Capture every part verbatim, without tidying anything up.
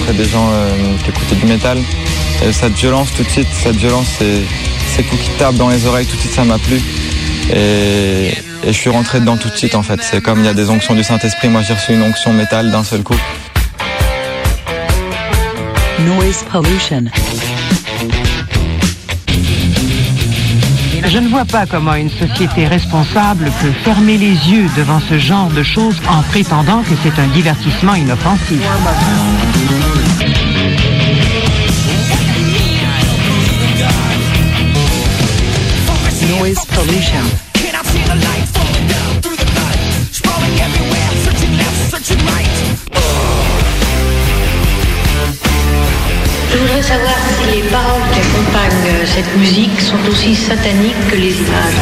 rencontré des gens euh, qui écoutaient du métal. Et cette violence, tout de suite, cette violence, c'est, ces coups qui tapent dans les oreilles, tout de suite, ça m'a plu. Et, et je suis rentré dedans tout de suite, en fait. C'est comme il y a des onctions du Saint-Esprit. Moi, j'ai reçu une onction métal d'un seul coup. Noise pollution. Je ne vois pas comment une société responsable peut fermer les yeux devant ce genre de choses en prétendant que c'est un divertissement inoffensif. Noise pollution. Je voudrais savoir si les paroles qui accompagnent cette musique sont aussi sataniques que les images.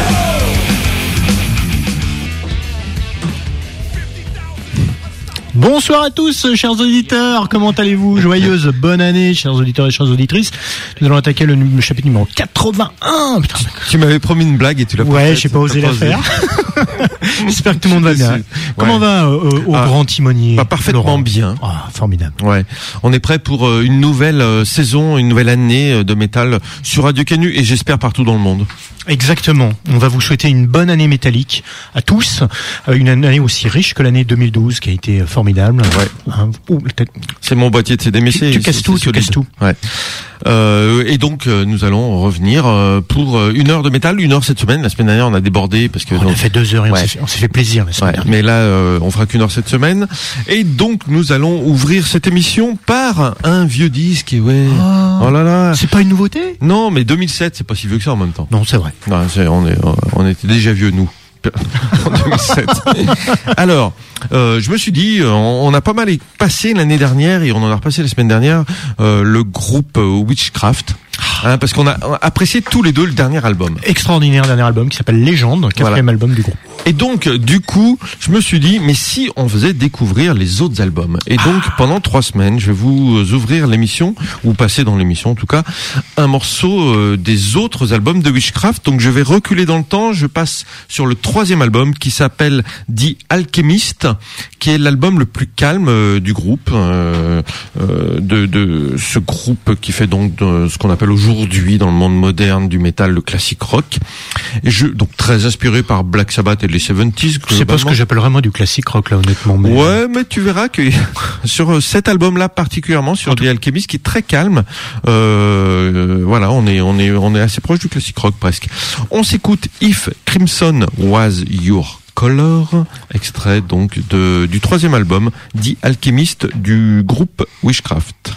Bonsoir à tous, chers auditeurs, comment allez-vous? Joyeuse bonne année, chers auditeurs et chères auditrices. Nous allons attaquer le, le chapitre numéro quatre-vingt-un. Putain, tu m'avais promis une blague et tu l'as pas ouais, fait. j'ai pas osé la faire. J'espère que tout le monde va bien. Ouais. Comment va euh, au ah, grand timonier? Bah, parfaitement Laurent. Bien. Ah, oh, formidable. Ouais. On est prêt pour euh, une nouvelle euh, saison, une nouvelle année euh, de métal sur Radio Canu et j'espère partout dans le monde. Exactement. On va vous souhaiter une bonne année métallique à tous, une année aussi riche que l'année deux mille douze qui a été formidable. Ouais. Hein, ouh, c'est mon boîtier de C D, mais c'est, tu, tu casses c'est, tout, c'est tu casses tout. Ouais. Euh, et donc euh, nous allons revenir euh, pour euh, une heure de métal, une heure cette semaine. La semaine dernière on a débordé parce que on donc, a fait deux heures et ouais. on, s'est fait, on s'est fait plaisir la semaine ouais. dernière. Mais là euh, on fera qu'une heure cette semaine. Et donc nous allons ouvrir cette émission par un vieux disque. Et ouais. Oh, oh là là. C'est pas une nouveauté? Non, mais deux mille sept c'est pas si vieux que ça en même temps. Non, c'est vrai. Non, c'est, on est on était déjà vieux nous. En deux mille sept. Alors, euh, je me suis dit, on, on a pas mal passé l'année dernière et on en a repassé la semaine dernière euh, le groupe euh, Witchcraft. Hein, parce qu'on a apprécié tous les deux le dernier album. Extraordinaire dernier album qui s'appelle Légende, quatrième voilà. album du groupe. Et donc, du coup, je me suis dit, mais si on faisait découvrir les autres albums? Et donc, ah. pendant trois semaines, je vais vous ouvrir l'émission, ou passer dans l'émission en tout cas, un morceau euh, des autres albums de Witchcraft. Donc, je vais reculer dans le temps, je passe sur le troisième album qui s'appelle The Alchemist, qui est l'album le plus calme euh, du groupe, euh, euh, de, de ce groupe qui fait donc de, ce qu'on appelle aujourd'hui dans le monde moderne du métal, le classique rock. Et je, donc très inspiré par Black Sabbath et les soixante-dix. C'est pas ce que j'appellerais moi du classique rock là honnêtement. Mais... Ouais, mais tu verras que sur cet album-là particulièrement, sur The Alchemist, qui est très calme, euh, voilà, on est on est on est assez proche du classique rock presque. On s'écoute If Crimson Was Your Color, extrait donc de du troisième album, The Alchemist du groupe Witchcraft.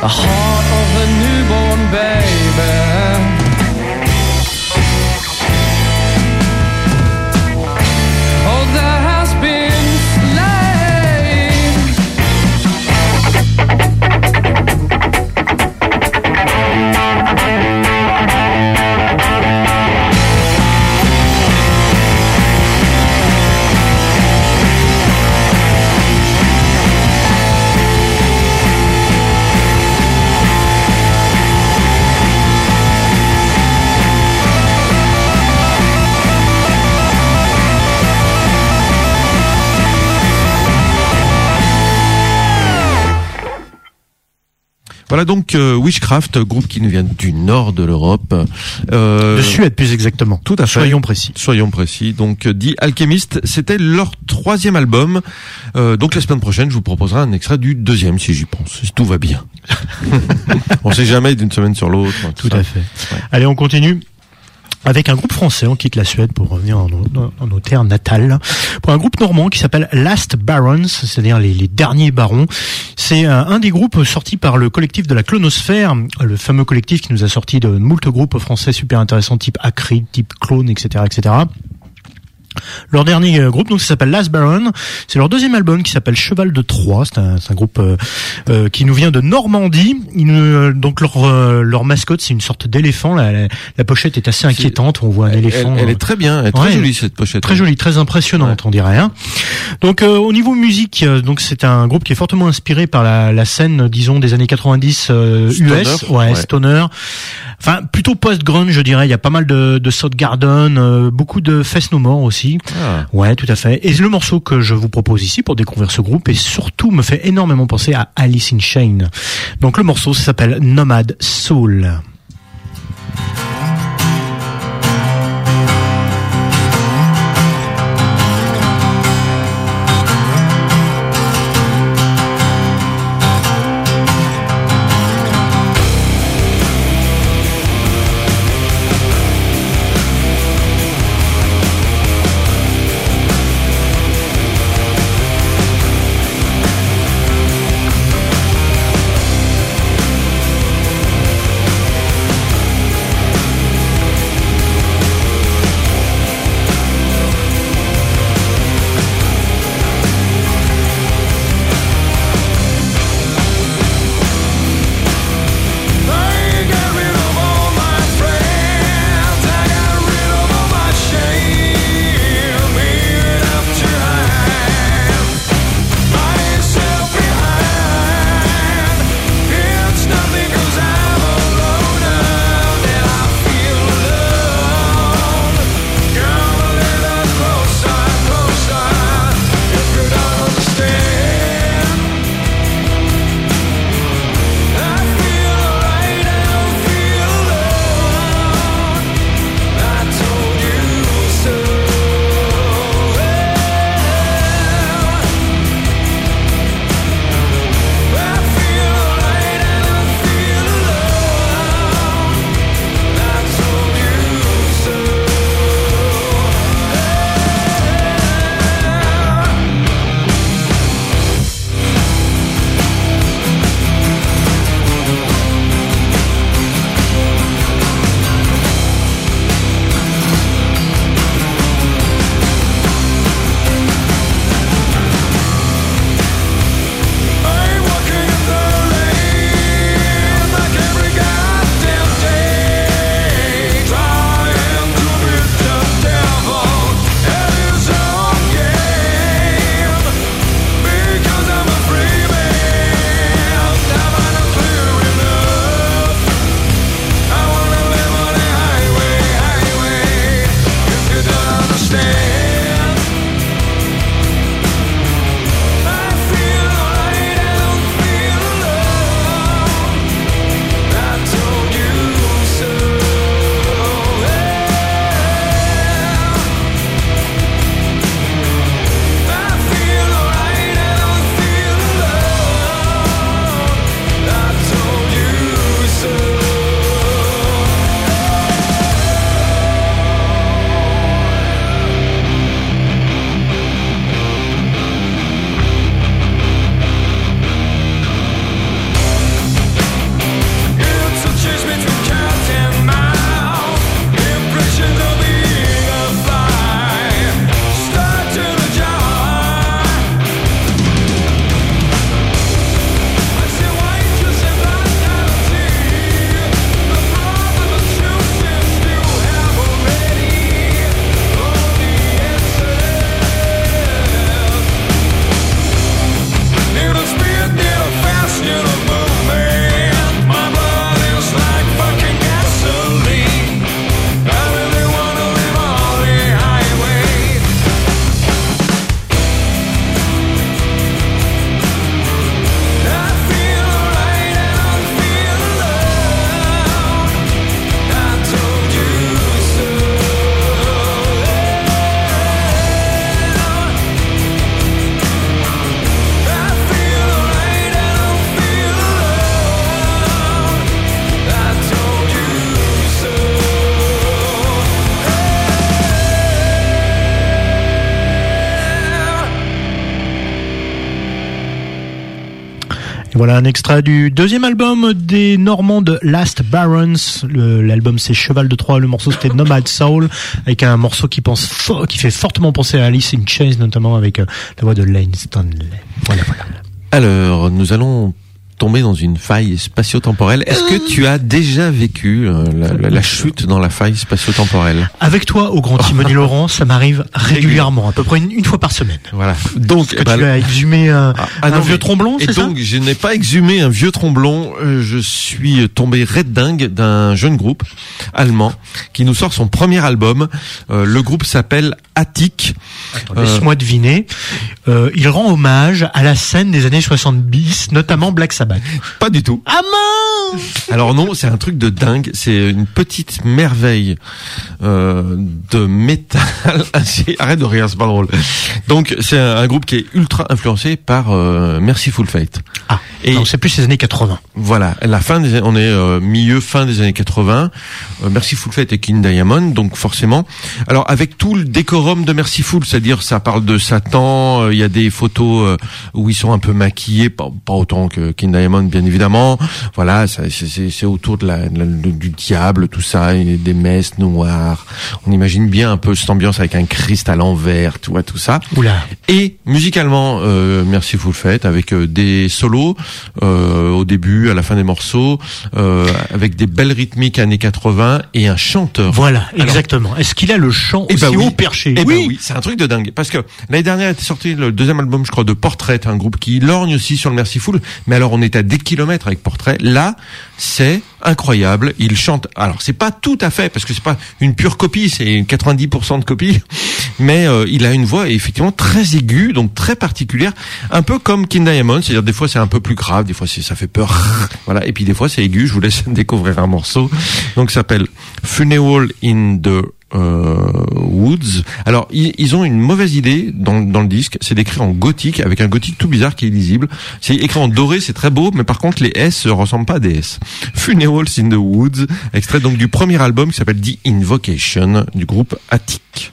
a heart of a newborn baby. Oh, there has been Voilà donc euh, Witchcraft, groupe qui nous vient du nord de l'Europe. Euh, de Suède plus exactement. Tout à fait. Soyons précis. Soyons précis. Donc The Alchemist, c'était leur troisième album. Euh, donc la semaine prochaine, je vous proposerai un extrait du deuxième, si j'y pense, si tout va bien. On sait jamais d'une semaine sur l'autre. Tout, tout à fait. Ouais. Allez, on continue. Avec un groupe français, on quitte la Suède pour revenir en nos, en nos terres natales, pour un groupe normand qui s'appelle Last Barons, c'est-à-dire les, les derniers barons. C'est un, un des groupes sortis par le collectif de la Clonosphère, le fameux collectif qui nous a sorti de moult groupes français super intéressants, type Acrid, type Clone, et cetera, et cetera. Leur dernier groupe, donc, ça s'appelle Last Baron. C'est leur deuxième album qui s'appelle Cheval de Troie. C'est un, c'est un groupe euh, euh, qui nous vient de Normandie. Ils, euh, donc leur euh, leur mascotte, c'est une sorte d'éléphant. La, la, la pochette est assez inquiétante. On voit un elle, éléphant. Elle, elle est très bien, elle est très ouais, jolie cette pochette. Très jolie, très impressionnante, ouais. On dirait. Hein. Donc euh, au niveau musique, euh, donc c'est un groupe qui est fortement inspiré par la, la scène, disons, des années quatre-vingt-dix euh, U S, ouais, ouais. Stoner. Enfin, plutôt post-grunge, je dirais. Il y a pas mal de, de Soundgarden, euh, beaucoup de Faith No More aussi. Ah. Ouais, tout à fait. Et le morceau que je vous propose ici pour découvrir ce groupe et surtout me fait énormément penser à Alice in Chains. Donc le morceau, ça s'appelle Nomad Soul. Voilà un extrait du deuxième album des Normands de Last Barons. Le, l'album c'est Cheval de Troie, le morceau c'était Nomad Soul, avec un morceau qui pense fo- qui fait fortement penser à Alice in Chains, notamment avec euh, la voix de Lane Stanley. Voilà, voilà. Alors, nous allons tomber dans une faille spatio-temporelle. Est-ce que tu as déjà vécu euh, la, la, la chute dans la faille spatio-temporelle? Avec toi, au Grand Timoni Laurent, ça m'arrive régulièrement, à peu près une, une fois par semaine. Voilà. Donc, Que bah, tu as exhumé un, ah, ah un non, vieux mais- tromblon, Et c'est ça? donc, je n'ai pas exhumé un vieux tromblon. euh, Je suis tombé red dingue d'un jeune groupe allemand qui nous sort son premier album. Euh, le groupe s'appelle Attic. Attends, laisse-moi deviner. Euh, il rend hommage à la scène des années soixante-dix, notamment Black Sabbath. Pas du tout. Ah mince! Alors non, c'est un truc de dingue. C'est une petite merveille euh, de métal. Arrête de rire, c'est pas drôle. Donc c'est un, un groupe qui est ultra influencé par euh, Mercyful Fate. Ah, Et- non, c'est plus les années quatre-vingts. Voilà, la fin des, on est euh, milieu fin des années quatre-vingts. Euh, Mercyful Fate et King Diamond, donc forcément. Alors avec tout le décorum de Mercyful, c'est-à-dire ça parle de Satan. euh, Il y a des photos euh, où ils sont un peu maquillés, pas, pas autant que King Diamond, bien évidemment. Voilà, ça, c'est, c'est, c'est autour de la, de la- du diable, tout ça, et des messes noires. On imagine bien un peu cette ambiance avec un Christ à l'envers, tu vois, tout ça. Oula. Et musicalement, euh, Mercyful Fate avec euh, des solos euh, au début, à la fin des morceaux, euh, avec des belles rythmiques années quatre-vingts et un chanteur. Voilà, Alors- exactement. Est-ce qu'il a le chant Eh aussi ben oui. haut perché? Eh ben oui, c'est un truc de dingue. Parce que l'année dernière était sorti le deuxième album, je crois, de Portrait, un groupe qui lorgne aussi sur le Mercyful. Mais alors, on est à des kilomètres avec Portrait. Là, c'est incroyable. Il chante. Alors, c'est pas tout à fait, parce que c'est pas une pure copie, c'est quatre-vingt-dix pour cent de copie. Mais euh, il a une voix effectivement très aiguë, donc très particulière, un peu comme King Diamond. C'est-à-dire des fois c'est un peu plus grave, des fois c'est, ça fait peur. Voilà. Et puis des fois c'est aigu. Je vous laisse découvrir un morceau. Donc, ça s'appelle Funeral in the Euh, Woods. Alors ils, ils ont une mauvaise idée dans, dans le disque, c'est d'écrire en gothique, avec un gothique tout bizarre qui est illisible. C'est écrit en doré, c'est très beau, mais par contre les S ne ressemblent pas à des S. Funerals in the Woods, extrait donc du premier album qui s'appelle The Invocation du groupe Attic.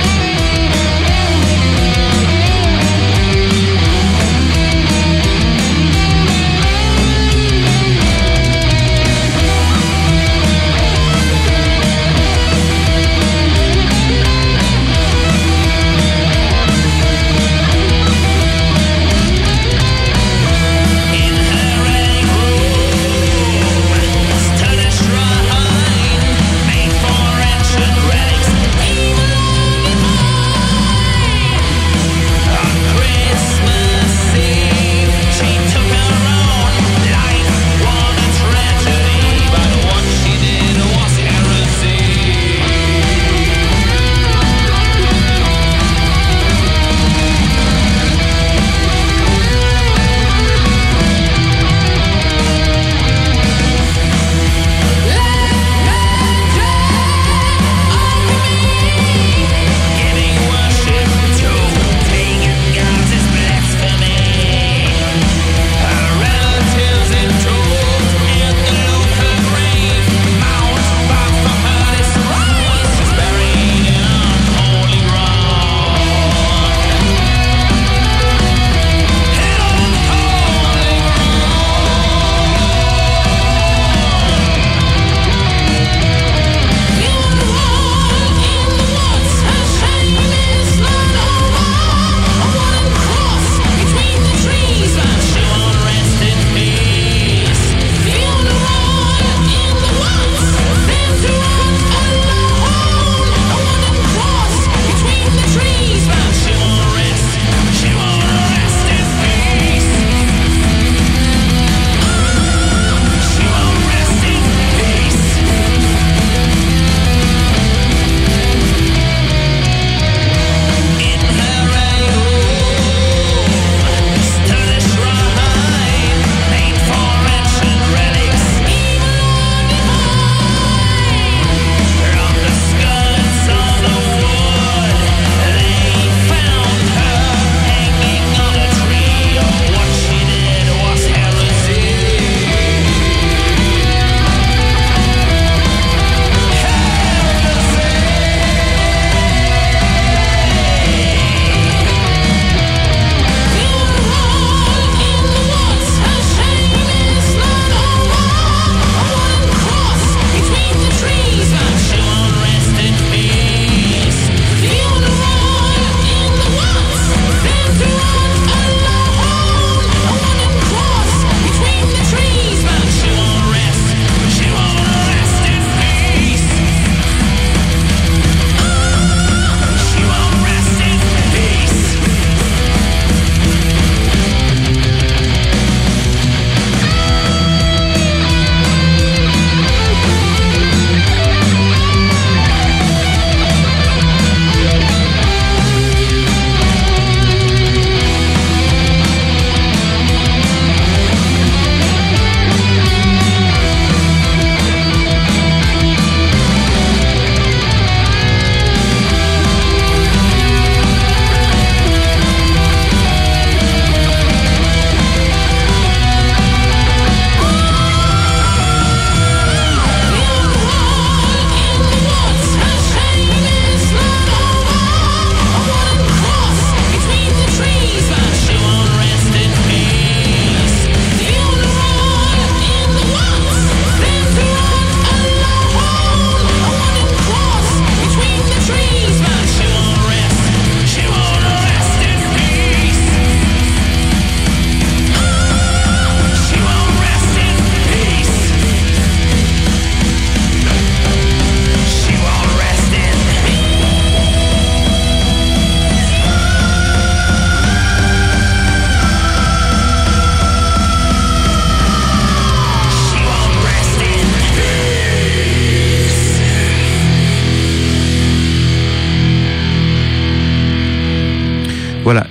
Funeral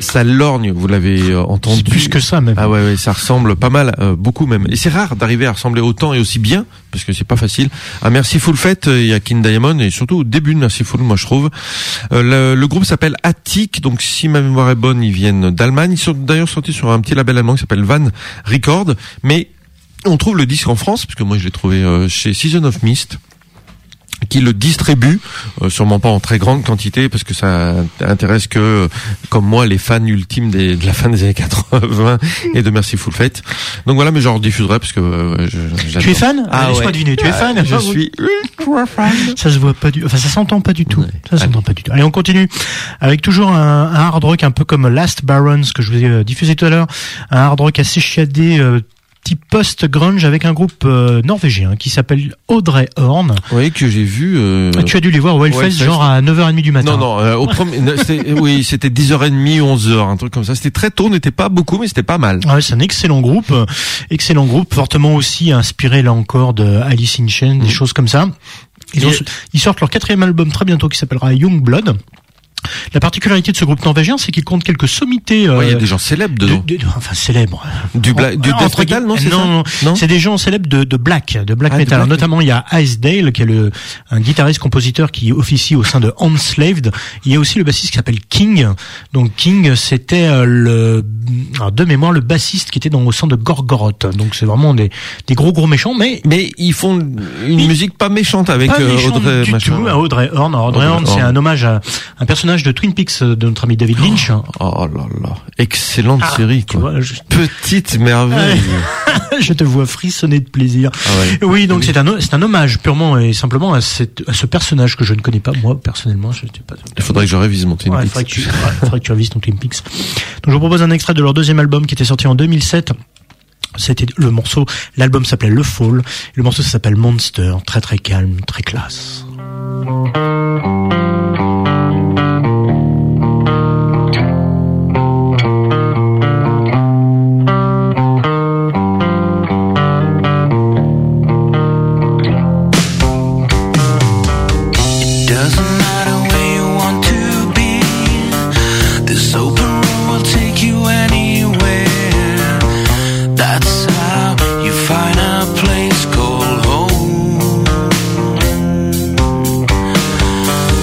ça lorgne, vous l'avez euh, entendu. C'est plus que ça même. Ah ouais, ouais, ça ressemble pas mal, euh, beaucoup même. Et c'est rare d'arriver à ressembler autant et aussi bien, parce que c'est pas facile. À Mercyful Fate, il y a King Diamond, et surtout au début de Mercyful, moi je trouve. Euh, le, le groupe s'appelle Attic, donc si ma mémoire est bonne, ils viennent d'Allemagne. Ils sont d'ailleurs sortis sur un petit label allemand qui s'appelle Van Record, mais on trouve le disque en France, parce que moi je l'ai trouvé euh, chez Season of Mist, qui le distribue, euh, sûrement pas en très grande quantité, parce que ça intéresse que, euh, comme moi, les fans ultimes des, de la fin des années quatre-vingts et de Mercyful Fate. Donc voilà, mais j'en rediffuserai, parce que euh, je, j'adore. Tu es fan? Ah, Laisse-moi ouais. deviner, tu es fan? Ah, je suis ultra fan. Ça se voit pas du, enfin ça s'entend pas du tout. Ouais. Ça s'entend pas du tout. Allez, on continue avec toujours un, un hard rock un peu comme Last Barons que je vous ai euh, diffusé tout à l'heure, un hard rock assez chiadé. Euh, type post-grunge avec un groupe euh, norvégien qui s'appelle Audrey Horn. Oui, que j'ai vu. Euh... Tu as dû les voir au Hellfest, Hellfest. genre à neuf heures trente du matin. Non, non, euh, au premier, c'était, oui, c'était dix heures trente, onze heures, un truc comme ça. C'était très tôt, n'était pas beaucoup, mais c'était pas mal. Ouais, c'est un excellent groupe, euh, excellent groupe, fortement aussi inspiré là encore de Alice in Chains, mmh. des choses comme ça. Ils, ont, ils sortent leur quatrième album très bientôt qui s'appellera Young Blood. La particularité de ce groupe norvégien, c'est qu'il compte quelques sommités. Euh, ouais, il y a des gens célèbres dedans. De, de, enfin, célèbres. Du, bla- du death metal, non, c'est non, ça non, non, c'est des gens célèbres de, de black, de black ah, metal. de black. Alors, notamment, il y a Ice Dale, qui est le, un guitariste-compositeur qui officie au sein de Enslaved. Il y a aussi le bassiste qui s'appelle King. Donc, King, c'était euh, le, alors, de mémoire, le bassiste qui était dans, au sein de Gorgoroth. Donc, c'est vraiment des, des gros, gros méchants, mais. Mais ils font une ils, musique pas méchante avec pas euh, méchante Audrey, du machin. tout, à Audrey Horn. Alors, Audrey, Audrey Horn, c'est un hommage à un personnage de Twin Peaks de notre ami David Lynch. Oh, oh là là, excellente ah, série, quoi. Vois, je... Petite merveille. Je te vois frissonner de plaisir. Ah ouais. Oui, donc c'est un c'est un hommage purement et simplement à, cette, à ce personnage que je ne connais pas moi personnellement. Je sais pas. Il faudrait que je révise mon Twin ouais, Peaks. Il faudrait que tu, ouais, faudrait que tu révises ton Twin Peaks. Donc je vous propose un extrait de leur deuxième album qui était sorti en deux mille sept. C'était le morceau, l'album s'appelait Le Fall. Le morceau ça s'appelle Monster, très très calme, très classe. Place called home.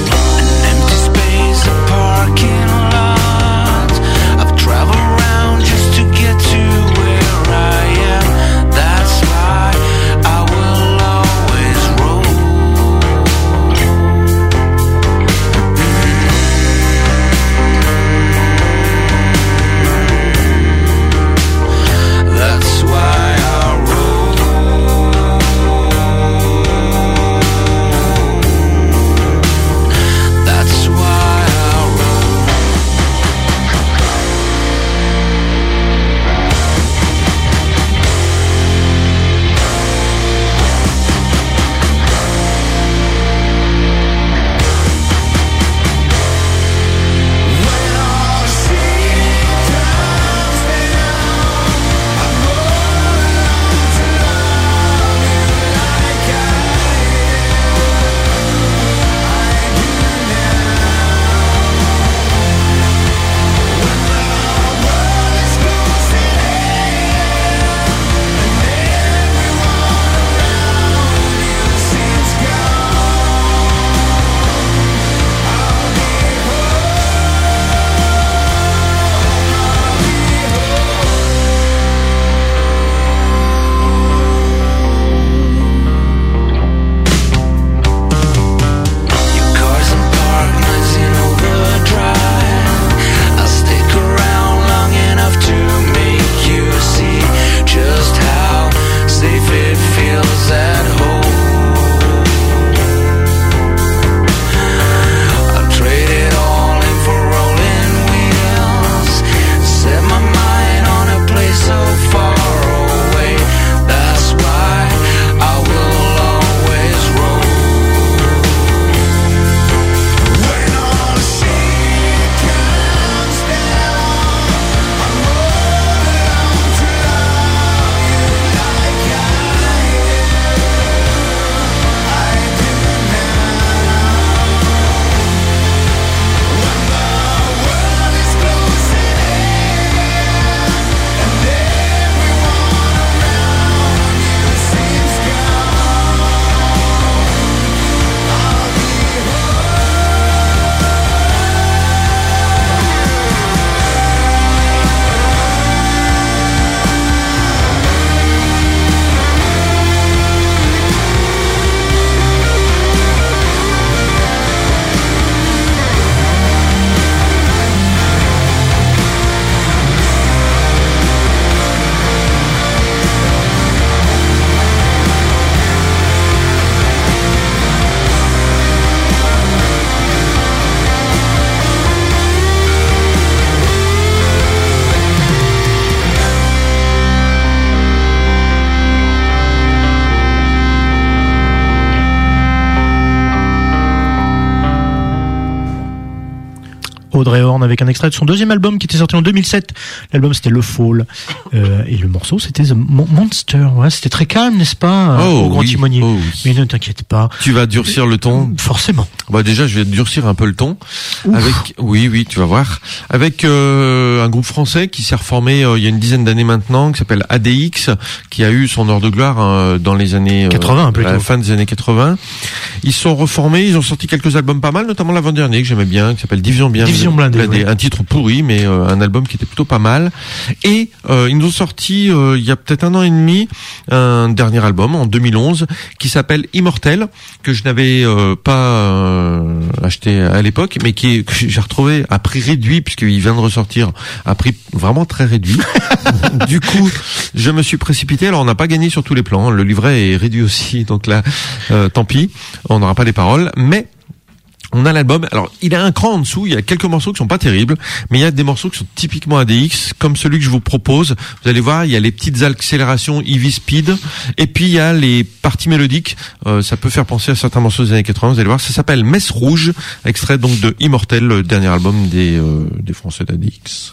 Audrey Horn avec un extrait de son deuxième album qui était sorti en deux mille sept. L'album c'était Le Fall euh, et le morceau c'était The Mo- Monster. Ouais, c'était très calme, n'est-ce pas, oh, au Grand oui, Timonier. oh, oui. Mais ne t'inquiète pas. Tu vas durcir le ton. Forcément. Bah déjà, je vais durcir un peu le ton. Ouf. Avec, oui, oui, tu vas voir. Avec euh, un groupe français qui s'est reformé euh, il y a une dizaine d'années maintenant, qui s'appelle A D X, qui a eu son heure de gloire euh, dans les années euh, quatre-vingts, plutôt. à la fin des années quatre-vingts. Ils sont reformés, ils ont sorti quelques albums pas mal, notamment l'avant-dernier que j'aimais bien, qui s'appelle Division Bien Division Blindée, oui. un titre pourri, mais euh, un album qui était plutôt pas mal. Et euh, ils nous ont sorti euh, il y a peut-être un an et demi un dernier album en deux mille onze qui s'appelle Immortel, que je n'avais euh, pas euh, acheté à l'époque, mais qui est, que j'ai retrouvé à prix réduit puisqu'il vient de ressortir à prix vraiment très réduit. Du coup, je me suis précipité. Alors on n'a pas gagné sur tous les plans. Le livret est réduit aussi, donc là, euh, tant pis, on n'aura pas les paroles, mais on a l'album. Alors, il a un cran en dessous. Il y a quelques morceaux qui sont pas terribles, mais il y a des morceaux qui sont typiquement A D X, comme celui que je vous propose. Vous allez voir, il y a les petites accélérations Eevee Speed, et puis il y a les parties mélodiques. Euh, ça peut faire penser à certains morceaux des années quatre-vingts. Vous allez voir, ça s'appelle Messe Rouge, extrait donc de Immortel, le dernier album des euh, des Français d'A D X.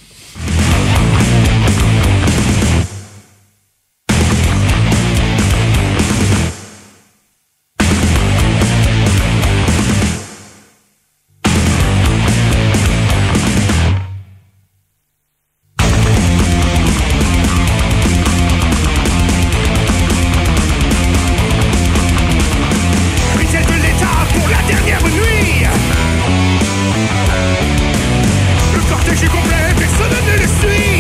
Rituel de l'État pour la dernière nuit. Le cortège est complet, personne ne le suit.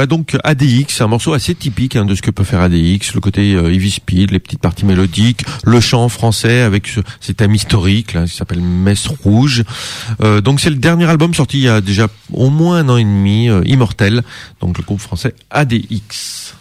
Voilà, donc A D X, un morceau assez typique hein, de ce que peut faire A D X, le côté euh, heavy speed, les petites parties mélodiques, le chant français avec ce, cet thème historique là, qui s'appelle Messe Rouge. Euh, donc c'est le dernier album sorti il y a déjà au moins un an et demi, euh, Immortel, donc le groupe français A D X.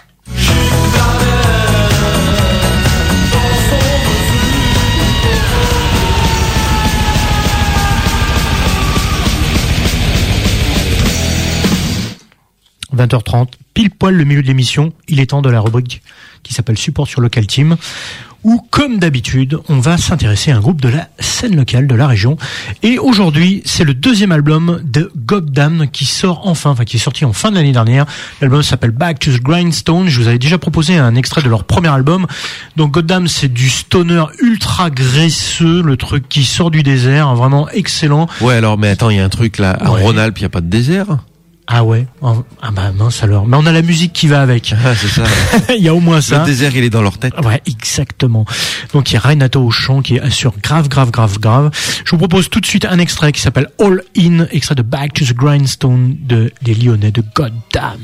vingt heures trente, pile poil le milieu de l'émission, il est temps de la rubrique qui s'appelle Support sur Local Team, où, comme d'habitude, on va s'intéresser à un groupe de la scène locale de la région. Et aujourd'hui, c'est le deuxième album de Goddamn qui sort enfin, enfin qui est sorti en fin de l'année dernière. L'album s'appelle Back to the Grindstone. Je vous avais déjà proposé un extrait de leur premier album. Donc Goddamn, c'est du stoner ultra graisseux, le truc qui sort du désert, hein, vraiment excellent. Ouais, alors, mais attends, il y a un truc là, à Ouais. Rhône-Alpes, il n'y a pas de désert? Ah ouais, ah bah mince alors. Mais on a la musique qui va avec. Ah, c'est ça. Il y a au moins ça. Le désert, il est dans leur tête. Ouais, exactement. Donc il y a Renato au chant qui assure grave, grave, grave, grave. Je vous propose tout de suite un extrait qui s'appelle All In, extrait de Back to the Grindstone de des Lyonnais de Goddamn.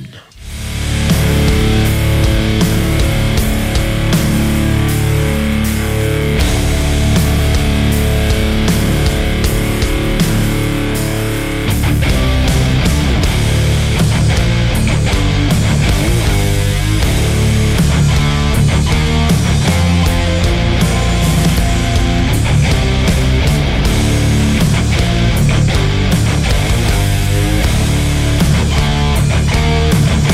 All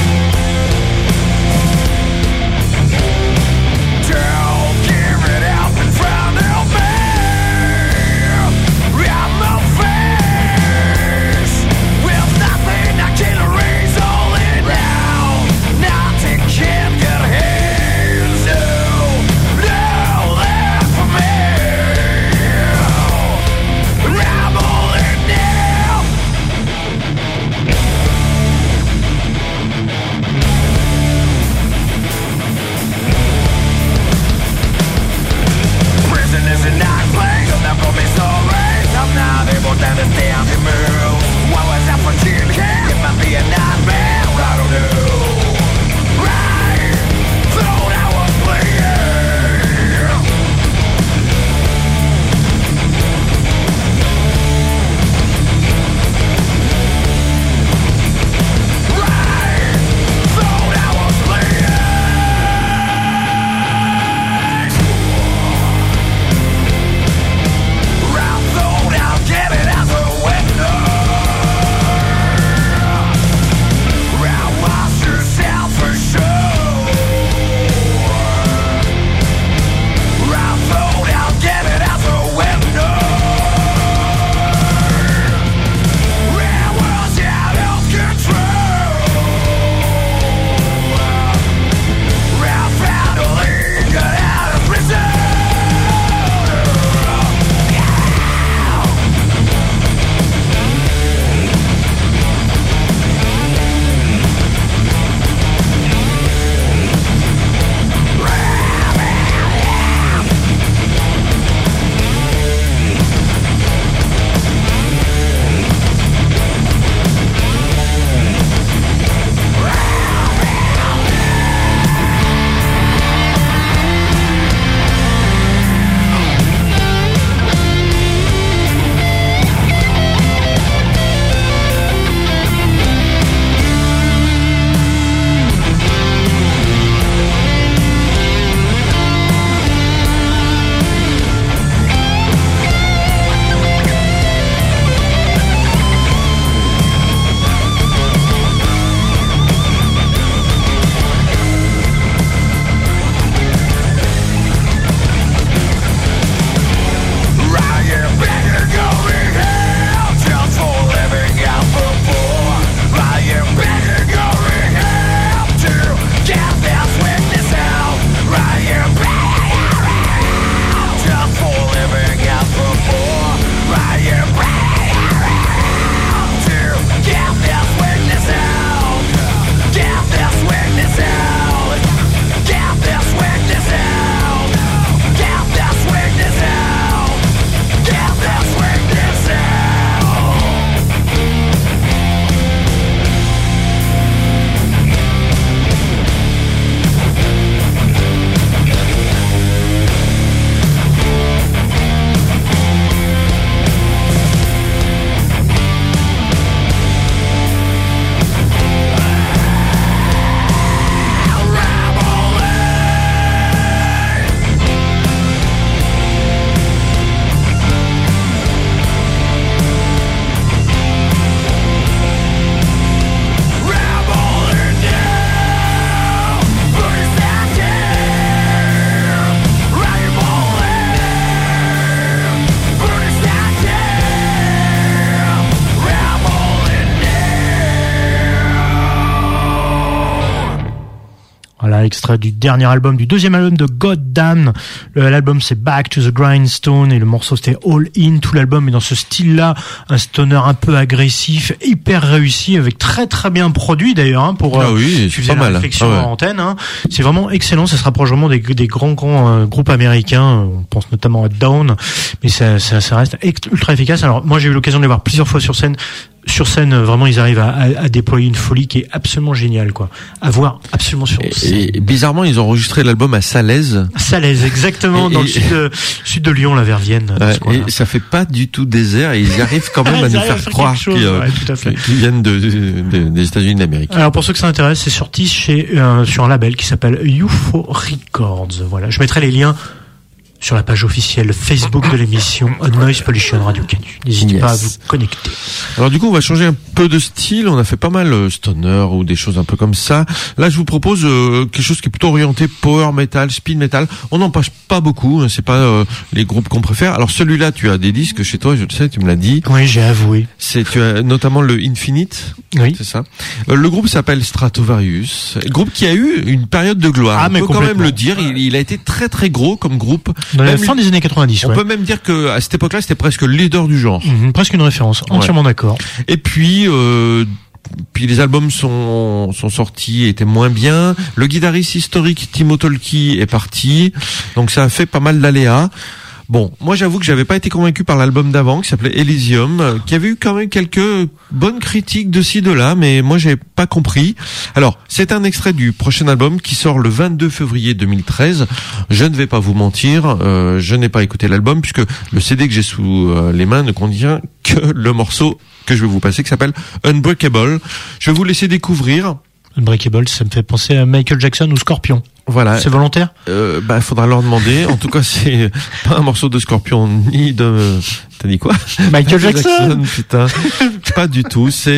extrait du dernier album, du deuxième album de God Damn. Le, l'album c'est Back to the Grindstone et le morceau c'était All In. Tout l'album est dans ce style-là, un stoner un peu agressif, hyper réussi, avec très très bien produit d'ailleurs, hein, pour ah oui, tu faisais la réflexion ah ouais. en antenne. Hein. C'est vraiment excellent, ça se rapproche vraiment des, des grands grands euh, groupes américains. On pense notamment à Down, mais ça, ça, ça reste ultra efficace. Alors moi j'ai eu l'occasion de les voir plusieurs fois sur scène. Sur scène, vraiment, ils arrivent à, à, à déployer une folie qui est absolument géniale, quoi. À voir absolument sur scène. Et, et bizarrement, ils ont enregistré l'album à Salaise. Salaise, exactement, et, dans et, le sud de, sud de Lyon, la Vervienne. Ouais, et ça fait pas du tout désert, et ils arrivent quand même à nous faire croire chose, qu'ils, ouais, qu'ils viennent de, de, des États-Unis d'Amérique. Alors pour ceux que ça intéresse, c'est sorti chez euh, sur un label qui s'appelle U F O Records. Voilà, je mettrai les liens sur la page officielle Facebook de l'émission Noise Pollution Radio Canu. N'hésitez yes. pas à vous connecter. Alors du coup, on va changer un peu de style. On a fait pas mal euh, stoner ou des choses un peu comme ça. Là, je vous propose euh, quelque chose qui est plutôt orienté power metal, speed metal. On n'en passe pas beaucoup. Hein, c'est pas euh, les groupes qu'on préfère. Alors celui-là, tu as des disques chez toi, je le sais, tu me l'as dit. Oui, j'ai avoué. C'est tu as notamment le Infinite. Oui. C'est ça. Euh, le groupe s'appelle Stratovarius. Groupe qui a eu une période de gloire. Ah, on mais peut quand même le dire. Il, il a été très très gros comme groupe. Dans la fin des années quatre-vingt-dix, on ouais. peut même dire que à cette époque-là, c'était presque le leader du genre. Mmh, presque une référence, entièrement ouais. d'accord. Et puis, euh, puis les albums sont sont sortis, étaient moins bien. Le guitariste historique Timo Tolkki est parti, donc ça a fait pas mal d'aléas. Bon, moi j'avoue que j'avais pas été convaincu par l'album d'avant qui s'appelait Elysium, qui avait eu quand même quelques bonnes critiques de ci de là, mais moi j'ai pas compris. Alors, c'est un extrait du prochain album qui sort le vingt-deux février deux mille treize. Je ne vais pas vous mentir, euh, je n'ai pas écouté l'album puisque le C D que j'ai sous euh, les mains ne contient que le morceau que je vais vous passer qui s'appelle Unbreakable. Je vais vous laisser découvrir. Unbreakable, ça me fait penser à Michael Jackson ou Scorpion. Voilà. C'est volontaire? Euh, bah, faudra leur demander. En tout cas, c'est pas un morceau de Scorpion ni de. T'as dit quoi? Michael Jackson. Jackson putain. Pas du tout. C'est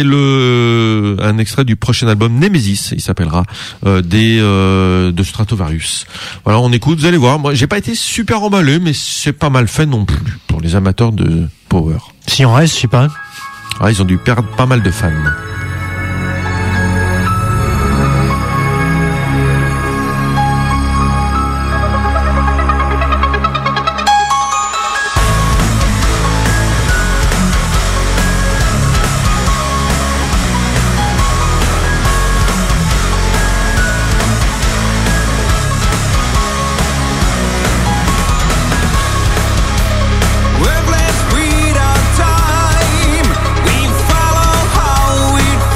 le un extrait du prochain album Nemesis. Il s'appellera euh, des euh, de Stratovarius. Voilà, on écoute. Vous allez voir. Moi, j'ai pas été super emballé, mais c'est pas mal fait non plus pour les amateurs de power. Si on reste, je sais pas. Ah, ils ont dû perdre pas mal de fans. We're blessed, we don't time. We follow how we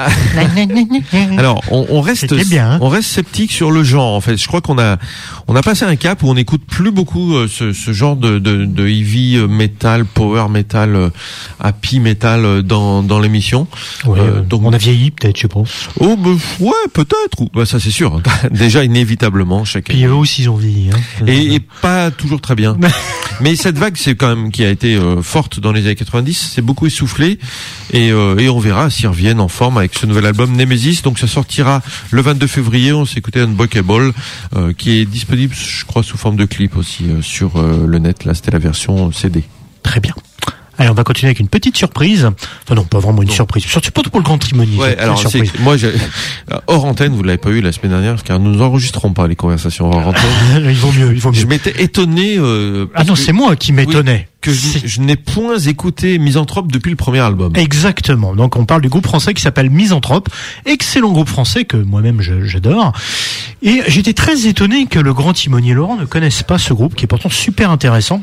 Alors, on, on reste, bien, hein. on reste sceptique sur le genre. En fait, je crois qu'on a, on a passé un cap où on n'écoute plus beaucoup euh, ce, ce genre de, de, de heavy metal, power metal, euh, happy metal euh, dans, dans l'émission. Ouais, euh, donc on a vieilli peut-être, je sais pas. Oh, bah, ouais, peut-être. Ou, bah, ça c'est sûr. Déjà inévitablement chaque Puis eux aussi ils ont vieilli. Hein. Et, et pas toujours très bien. Mais cette vague, c'est quand même qui a été euh, forte dans les années quatre-vingt-dix. C'est beaucoup essoufflé et, euh, et on verra s'ils reviennent en forme avec ce nouvel album Nemesis. Donc ça sortira le vingt-deux février. On s'est écouté Unbreakable, euh, qui est disponible, je crois, sous forme de clip aussi euh, sur euh, le net. Là, c'était la version C D. Très bien. Allez, on va continuer avec une petite surprise. Enfin non, pas vraiment une non. surprise. Surtout pas pour le grand timonier. Ouais, alors c'est, moi, j'ai, hors antenne, vous l'avez pas eu la semaine dernière, car nous n'enregistrons pas les conversations hors antenne. Il vaut mieux, il vaut mieux. Je m'étais étonné. Euh, ah non, c'est moi qui m'étonnais. Oui, que je, je n'ai point écouté Misanthrope depuis le premier album. Exactement. Donc on parle du groupe français qui s'appelle Misanthrope, excellent groupe français que moi-même je, j'adore. Et j'étais très étonné que le grand timonier Laurent ne connaisse pas ce groupe, qui est pourtant super intéressant.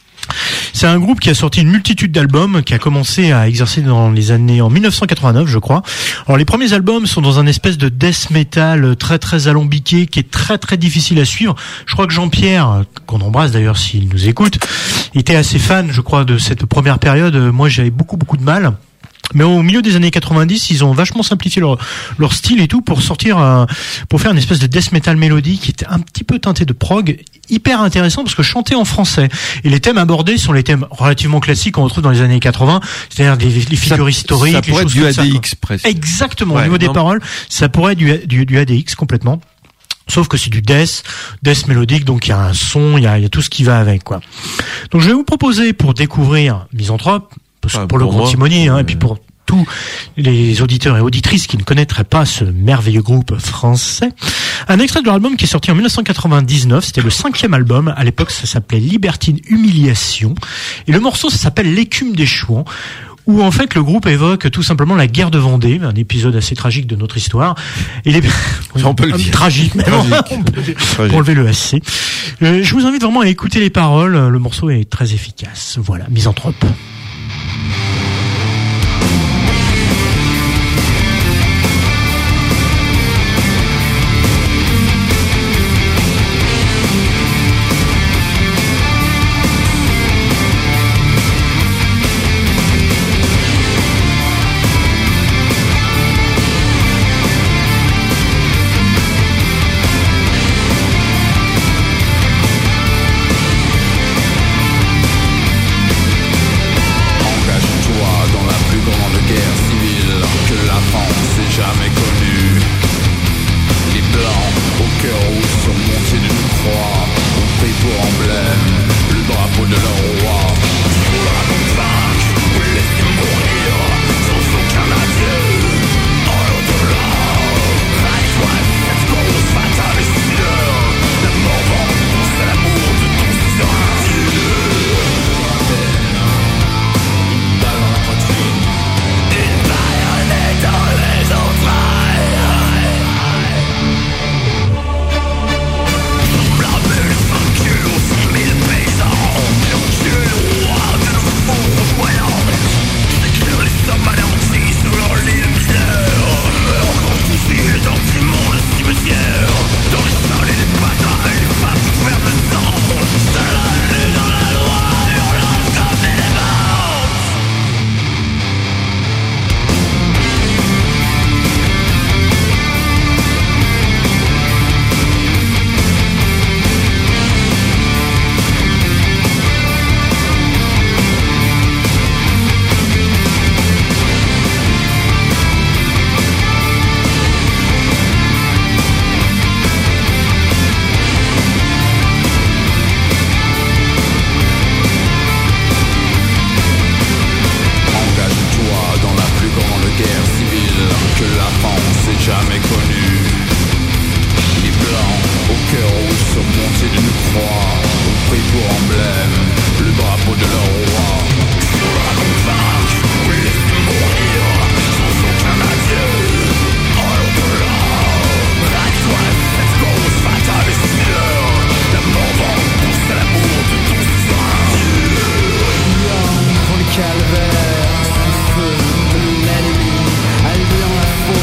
C'est un groupe qui a sorti une multitude d'albums, qui a commencé à exercer dans les années en dix-neuf cent quatre-vingt-neuf, je crois. Alors les premiers albums sont dans un espèce de death metal très très alambiqué, qui est très très difficile à suivre. Je crois que Jean-Pierre, qu'on embrasse d'ailleurs s'il nous écoute, était assez fan, je crois, de cette première période. Moi, j'avais beaucoup beaucoup de mal. Mais au milieu des années quatre-vingt-dix, ils ont vachement simplifié leur, leur style et tout pour sortir, euh, pour faire une espèce de death metal mélodique qui était un petit peu teinté de prog, hyper intéressant parce que chanté en français. Et les thèmes abordés sont les thèmes relativement classiques qu'on retrouve dans les années quatre-vingts, c'est-à-dire les, les figures ça, historiques, ça pourrait les être choses du comme A D X ça, presque. Exactement. Ouais, au niveau non. des paroles, ça pourrait être du, du, du A D X complètement. Sauf que c'est du death, death mélodique, donc il y a un son, il y a, il y a tout ce qui va avec, quoi. Donc je vais vous proposer pour découvrir Misanthrope, parce que Ah, pour le pour grand moi, timonier, hein, euh... et puis pour tous les auditeurs et auditrices qui ne connaîtraient pas ce merveilleux groupe français. Un extrait de leur album qui est sorti en dix-neuf cent quatre-vingt-dix-neuf, c'était le cinquième album, à l'époque ça s'appelait Libertine Humiliation, et le morceau ça s'appelle L'écume des chouans, où en fait le groupe évoque tout simplement la guerre de Vendée, un épisode assez tragique de notre histoire. Et les... on peut le dire. Tragique, mais tragique. on peut le... pour lever le S C. Euh, je vous invite vraiment à écouter les paroles, le morceau est très efficace. Voilà, Misanthrope. calvaire, sous feu de l'ennemi, alliant la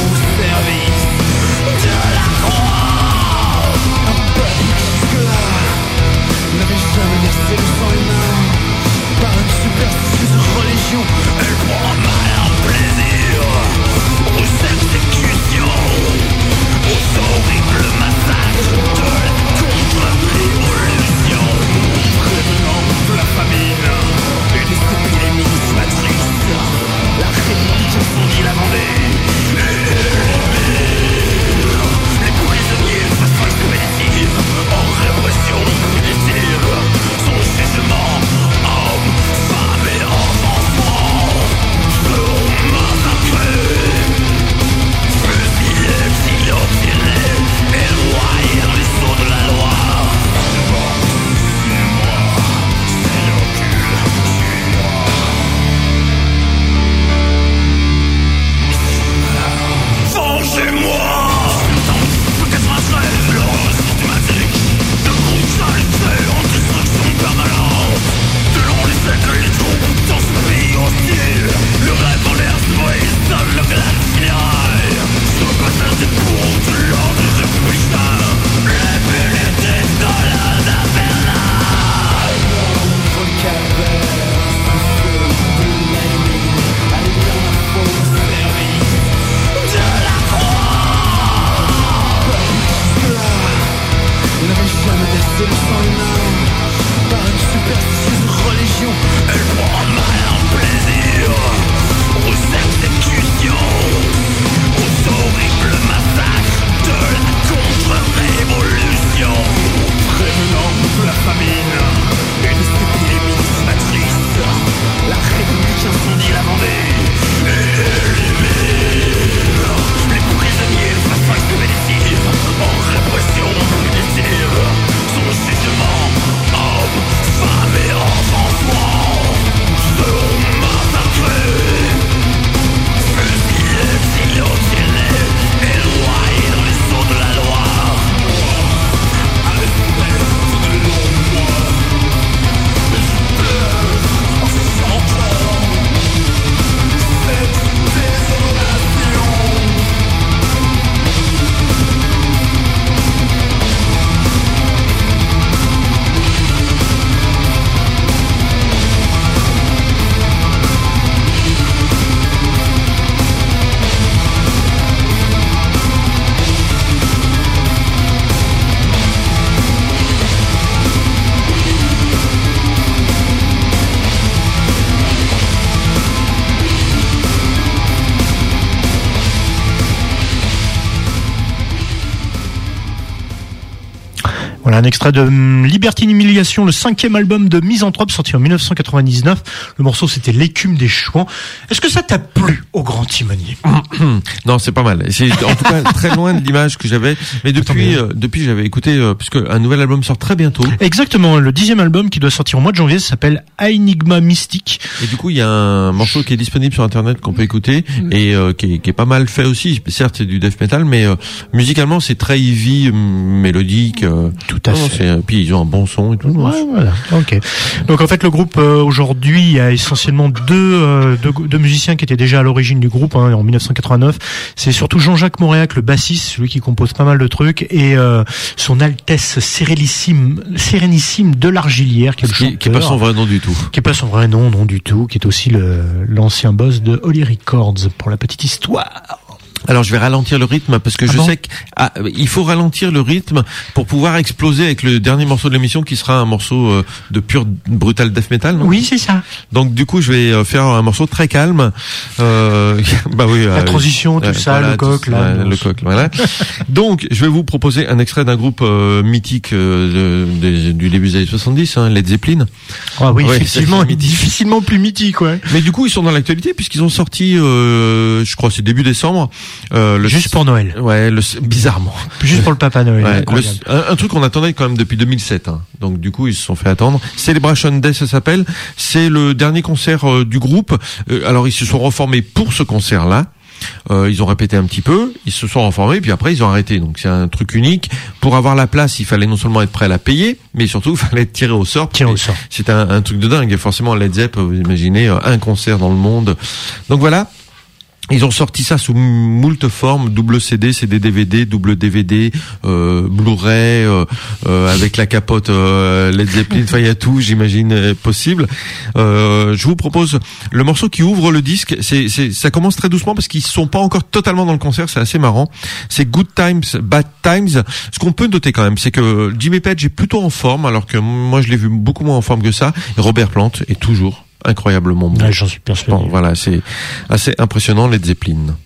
Voilà un extrait de hum, Libertine Humiliation, le cinquième album de Misanthrope sorti en dix-neuf cent quatre-vingt-dix-neuf. Le morceau c'était L'écume des chouans. Est-ce que ça t'a plu au Grand Timonier? Non, c'est pas mal. C'est en tout cas très loin de l'image que j'avais. Mais depuis, euh, depuis j'avais écouté, euh, puisque un nouvel album sort très bientôt. Exactement, le dixième album qui doit sortir au mois de janvier s'appelle Enigma Mystique. Et du coup, il y a un morceau qui est disponible sur Internet qu'on peut écouter et euh, qui, est, qui est pas mal fait aussi. Certes, c'est du death metal, mais euh, musicalement, c'est très heavy, mélodique. Euh, tout à non, fait. Non, puis ils ont un bon son et tout. Ouais, voilà. Ok. Donc en fait, le groupe euh, aujourd'hui, il y a essentiellement deux, euh, deux, deux musiciens qui étaient déjà à l'origine du groupe hein, en dix-neuf cent quatre-vingt-neuf. C'est surtout Jean-Jacques Moréac, le bassiste, celui qui compose pas mal de trucs, et euh, son Altesse Sérénissime, Sérénissime de l'Argilière, qui est le chanteur. Qui est pas son vrai nom du tout. Qui est pas son vrai nom, non du tout, qui est aussi le l'ancien boss de Holy Records, pour la petite histoire. Alors je vais ralentir le rythme parce que ah je bon sais qu'il faut ralentir le rythme pour pouvoir exploser avec le dernier morceau de l'émission qui sera un morceau euh, de pur brutal death metal. Non oui, c'est ça. Donc du coup je vais euh, faire un morceau très calme. Euh, bah oui. La euh, transition, tout euh, ça, voilà, le coq, tout, là. ouais, le coq, voilà. Donc je vais vous proposer un extrait d'un groupe euh, mythique euh, de, de, du début des années soixante-dix, hein, Led Zeppelin. Ah oui, ouais, effectivement, difficilement plus mythique, ouais. Mais du coup ils sont dans l'actualité puisqu'ils ont sorti, euh, je crois c'est début décembre. Euh, le Juste pour Noël. Ouais, le, bizarrement. Juste pour le Papa Noël. Ouais, le, un, un truc qu'on attendait quand même depuis deux mille sept. Hein. Donc du coup, ils se sont fait attendre. Celebration Day, ça s'appelle. C'est le dernier concert euh, du groupe. Euh, alors, ils se sont reformés pour ce concert-là. Euh, ils ont répété un petit peu, ils se sont reformés, puis après ils ont arrêté. Donc c'est un truc unique. Pour avoir la place, il fallait non seulement être prêt à la payer, mais surtout il fallait être tiré au sort. Tiré au sort. C'est un, un truc de dingue. Forcément, Led Zepp, vous imaginez, un concert dans le monde. Donc voilà. Ils ont sorti ça sous moult formes, double C D, C D D V D, double D V D, euh, Blu-ray, euh, euh, avec la capote euh, Led Zeppelin, enfin il y a tout, j'imagine, euh, possible. Euh, je vous propose le morceau qui ouvre le disque. C'est, c'est, ça commence très doucement parce qu'ils sont pas encore totalement dans le concert, c'est assez marrant. C'est Good Times, Bad Times. Ce qu'on peut noter quand même, c'est que Jimmy Page est plutôt en forme, alors que moi je l'ai vu beaucoup moins en forme que ça. Et Robert Plant est toujours incroyablement bon. Ouais, j'en suis persuadé. Bon, voilà, c'est assez impressionnant, Led Zeppelin.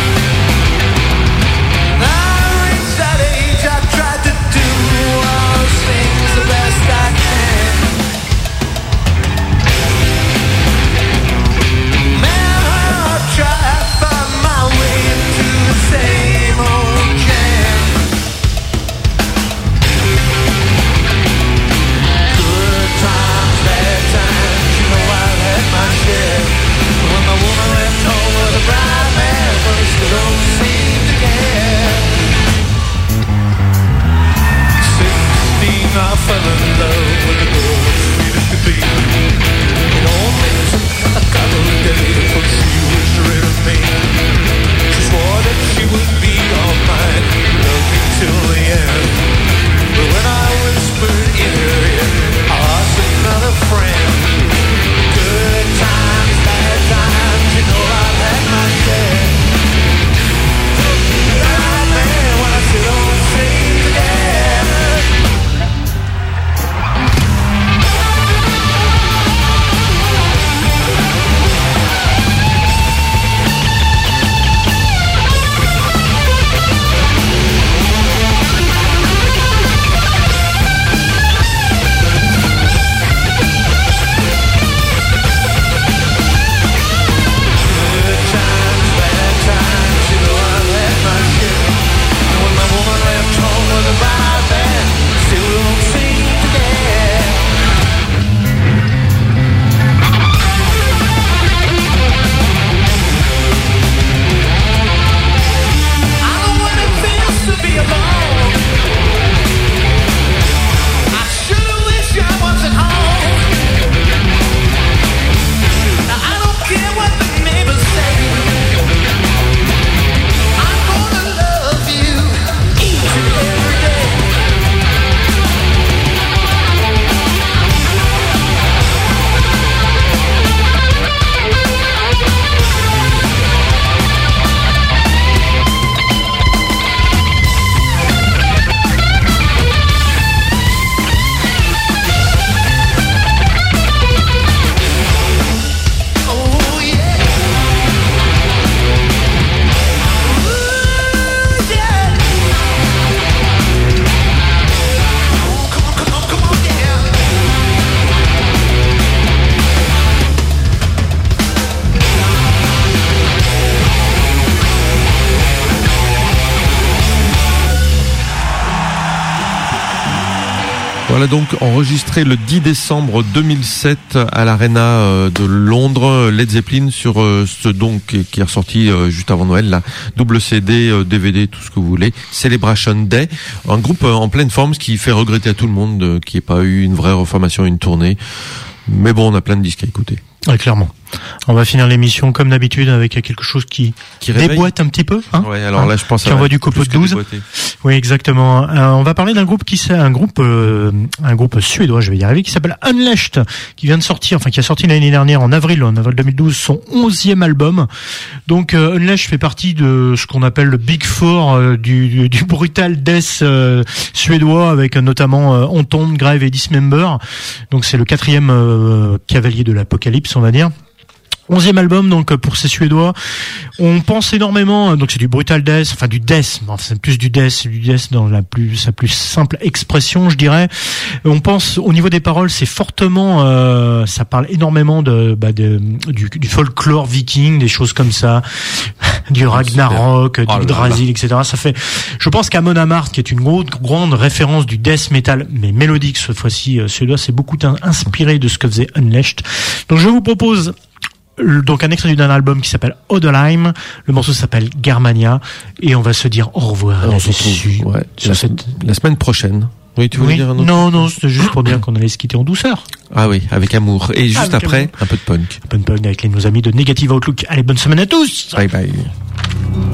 I reached that age, I tried to do Voilà donc enregistré le dix décembre deux mille sept à l'Arena de Londres, Led Zeppelin sur ce donc qui est ressorti juste avant Noël, la double C D, D V D, tout ce que vous voulez, Celebration Day, un groupe en pleine forme, ce qui fait regretter à tout le monde qu'il n'y ait pas eu une vraie reformation, une tournée. Mais bon, on a plein de disques à écouter. Ouais, clairement. On va finir l'émission comme d'habitude avec quelque chose qui, qui déboîte un petit peu. Hein ouais, alors hein là, je pense qui envoie du copeau de douze. Oui, exactement. Euh, on va parler d'un groupe qui c'est un groupe euh, un groupe suédois, je vais y arriver, qui s'appelle Unleashed, qui vient de sortir, enfin qui a sorti l'année dernière en avril, en avril deux mille douze, son onzième album. Donc euh, Unleashed fait partie de ce qu'on appelle le Big Four euh, du, du, du brutal death euh, suédois, avec euh, notamment euh, Entombed, Grave et Dismember. Donc c'est le quatrième euh, cavalier de l'apocalypse, on va dire. Onzième album donc pour ces Suédois. On pense énormément, donc c'est du brutal death, enfin du death, enfin, c'est plus du death, c'est du death dans la plus sa plus simple expression, je dirais. On pense au niveau des paroles, c'est fortement, euh, ça parle énormément de, bah, de du, du folklore viking, des choses comme ça, du Ragnarok, du Yggdrasil, et cetera. Ça fait, je pense qu'Amon Amarth, qui est une grande grande référence du death metal, mais mélodique cette fois-ci euh, suédois, c'est beaucoup inspiré de ce que faisait Unleashed. Donc je vous propose donc un extrait d'un album qui s'appelle Odelheim. Le morceau s'appelle Germania et on va se dire au revoir on là-dessus. Ouais, la, cette... la semaine prochaine. Oui, tu voulais oui. dire un autre Non, non, c'était juste pour dire qu'on allait se quitter en douceur. Ah oui, avec amour. Et juste ah, après, amour. un peu de punk. Un peu de punk avec les, nos amis de Negative Outlook. Allez, bonne semaine à tous. Bye bye.